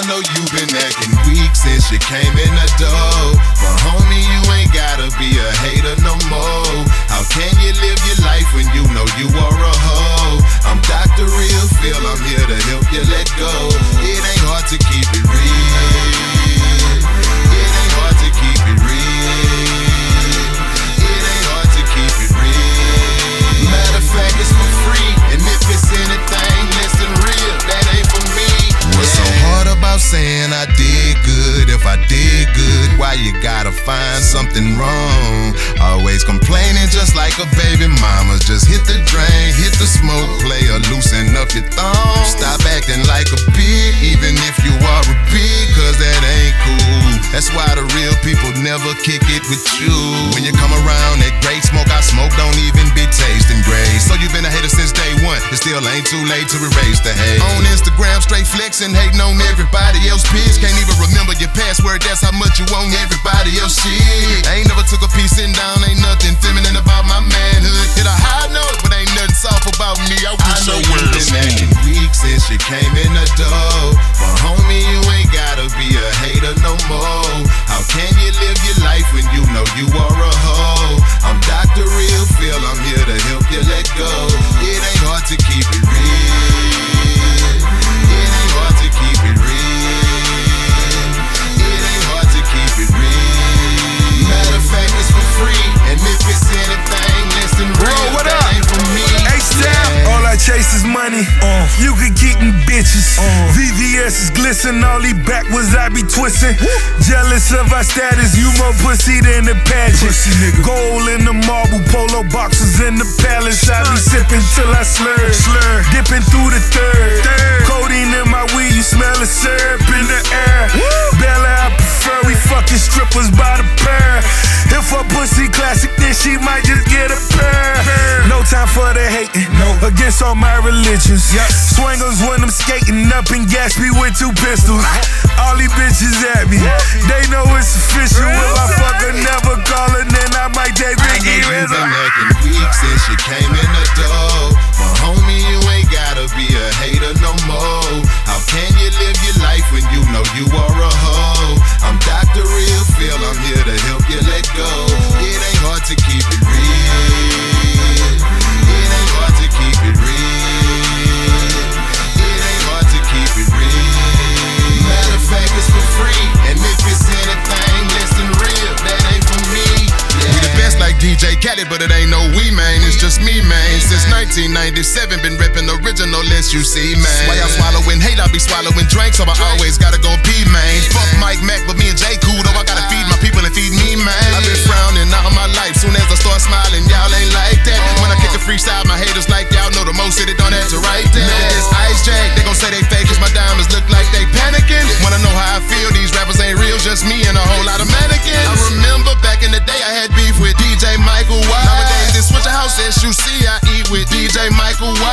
know you been acting weak since you came in the door, but homie, you ain't gotta be a hater no more. How can you live your life when you know you are a hoe? I'm Dr. Real Feel, I'm here to help you let go. It ain't hard to keep it real. It ain't hard to keep it real. It ain't hard to keep it real. Matter of fact, it's for free, and if it's anything listen real, that ain't for me. What's so hard about saying I did good? If I did good, why you gotta find something wrong? Always complaining just like a baby mama. Just hit the drain, hit the smoke, player, loosen up your thumb. Stop acting like a pig, even if you are a pig, cause that ain't cool. That's why the real people never kick it with you. When you come around, that great smoke I smoke don't even be tasting great. So you've been a hater since day one, it still ain't too late to erase the hate. On Instagram, straight flexing, hating on everybody else bitch. Can't even remember your password, that's how much you own everybody else shit. I ain't never took a piece sitting down, ain't nothing feminine about my manhood. Hit a high note, but ain't nothing soft about me. I know you've been acting weak since you came in the door, but homie, you ain't gotta be a hater no more. How can you live your life when you know you are a hoe? I'm Dr. Real Feel, I'm here to help you let go. It ain't hard to keep it real. It ain't hard to keep it real. It ain't hard to keep it real. Matter of fact, it's for free, and if it's anything listen real, what that up? ain't for me. All I chase is money. You could get them bitches. VVS is glisten. All he backwards I be twisting. Jealous of our status. You more pussy than the pageant. Gold in the marble, polo boxes in the palace. I be sipping till I slur. Dipping through the third. Codeine in my weed. You smell the syrup in the air. Bella I prefer. We fucking strippers by the pair. If her pussy classic, then she might just get a pair. No time for the hating. Against all my religions. Swangles when I'm skating up in Gatsby with 2 pistols. All these bitches at me. They know it's official. If I fuck her, never call her, then I might take Biggie with her. You've been acting weak since you came in the door, but homie, you ain't gotta be a hater no more. How can you live your life when you know you are a hoe? I'm Dr. Real Feel, I'm here to help you let go. It ain't hard to keep it real. It ain't hard to keep it real. It ain't hard to keep it real. Matter of fact, it's for free, and if it's anything listen real, that ain't for me. We the best like DJ Khaled, but it ain't no we, man. It's just me, man. Since 1997, been reppin' original list you see, man. While y'all swallowing hate, I be swallowing drinks, so I always gotta go pee, man. Fuck Mike Mac, but me and J Cool, though I gotta feed my people and feed me, man. I've been frowning all my life, soon as I start smiling, y'all ain't like that. When I kick a freestyle, my haters like y'all know the most city don't have to write that. Man, it's Ice Jack, they gon' say they fake, cause my diamonds look like they panicking. Wanna know how I feel, these rappers ain't real, just me and a whole lot of mannequins. I remember back in the day, I had beef with DJ Michael White. Nowadays, it's Switch House SUC, I eat with DJ Michael White.